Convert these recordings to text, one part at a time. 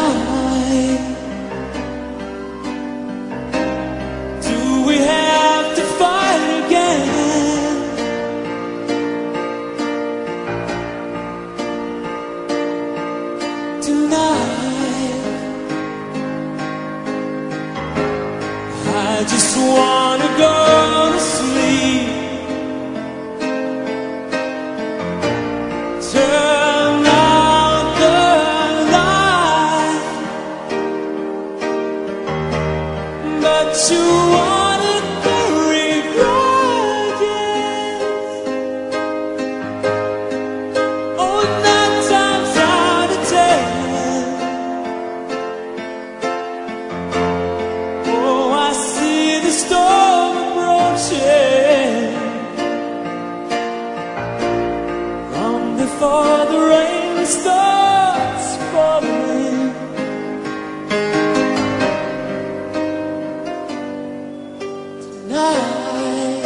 tonight. Do we have to fight again? Tonight, I just wanna go to sleep. Turn out the light, but you wanted the grudges. Oh, 9 times out of 10. Oh, I see the storm approaching. Before the rain starts falling, tonight,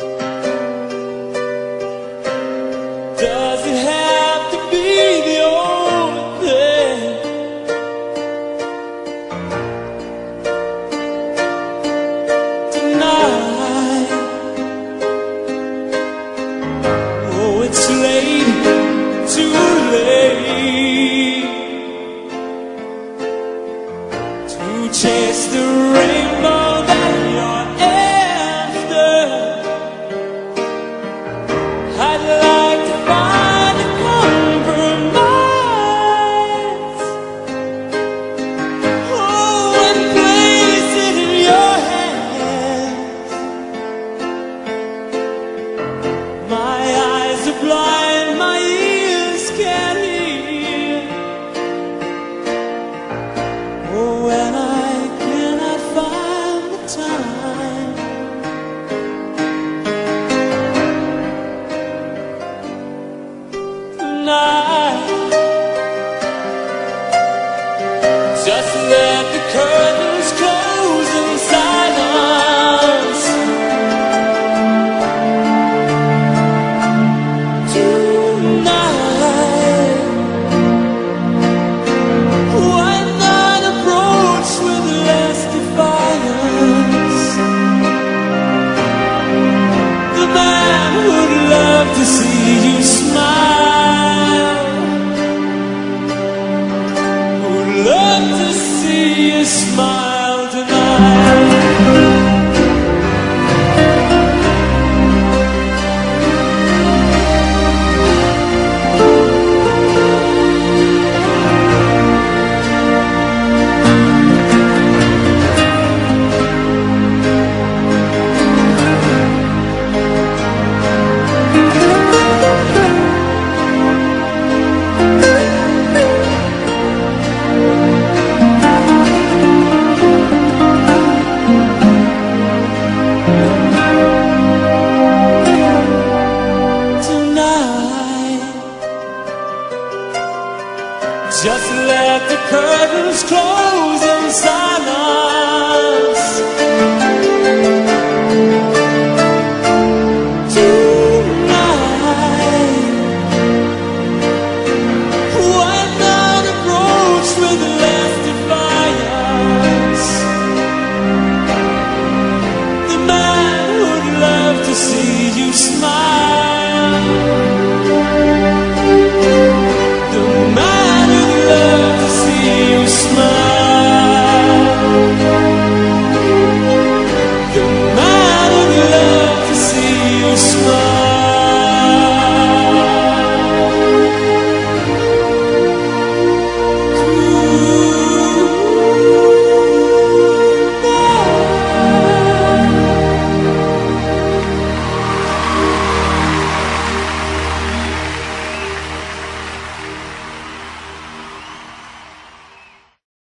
does it have to be the only thing? Tonight, oh, it's late. Too late to chase the rainbow that you're after. I'd like to find a compromise, oh, and place it in your hands. My eyes are blind, my ears can't hear. Oh, and I cannot find the time. Tonight, just let the curtain